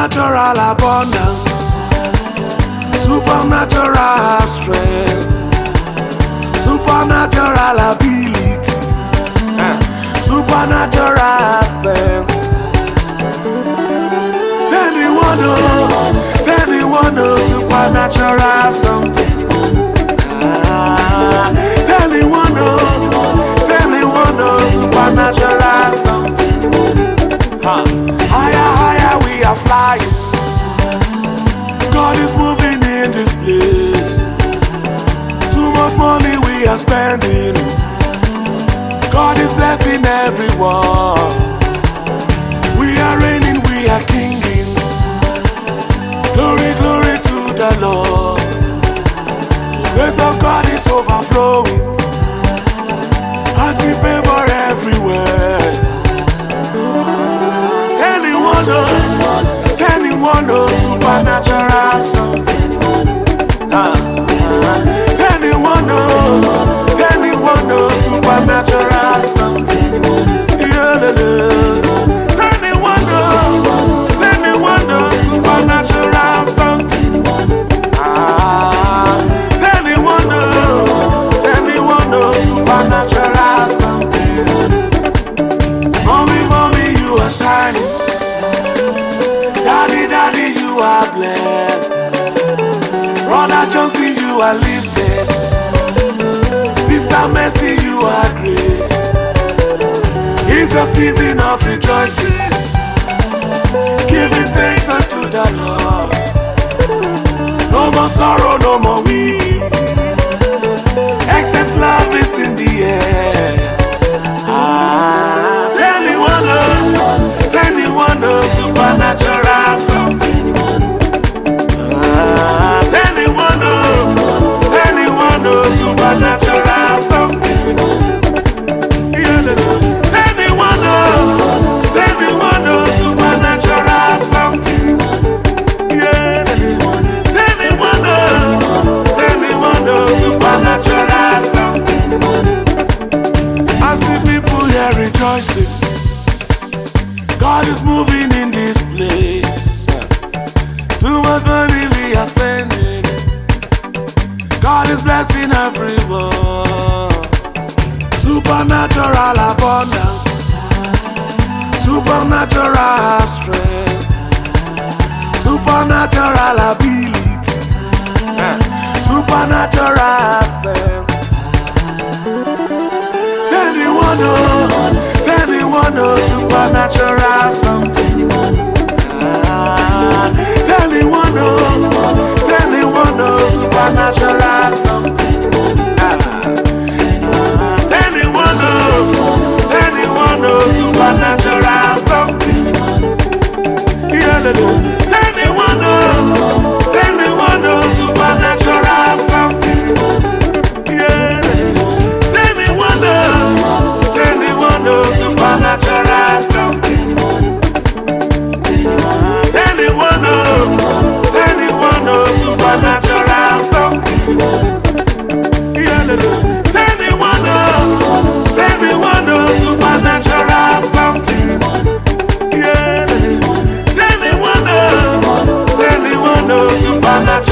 Supernatural abundance, supernatural strength, supernatural ability, supernatural sense. Tell me one supernatural something. Tell me one supernatural something. Higher, higher we are flying. God is moving in this place. Too much money we are spending. God is blessing everyone. We are reigning, we are kinging. Glory, glory to the Lord. The grace of God is overflowing. I see favor everywhere. Tell me one supernatural something. Tell me one supernatural something. Yeah, tell me one supernatural something. Tell me one supernatural something. Mommy, you are shining. Daddy, you are blessed. Brother Johnson, you are lifted. Sister Mercy, you are graced. It's a season of rejoicing, giving thanks unto the Lord. No more sorrow, no more weeping. Excess love is in the air. Tell me one supernatural something. Tell me one supernatural something. Tell me one supernatural something. Yeah. Tell me one supernatural something. I see people here rejoicing. God is moving in this place. Too much money we are spending. God is blessing everyone. Supernatural abundance, supernatural strength, supernatural ability, supernatural sense. Tell me one supernatural something. Tell me one supernatural something. Tell me one supernatural something. Yeah, tell me one supernatural something. Yeah, tell me one supernatural something. Tell me one supernatural something. Yeah, tell me one supernatural something. Yeah, tell me one supernatural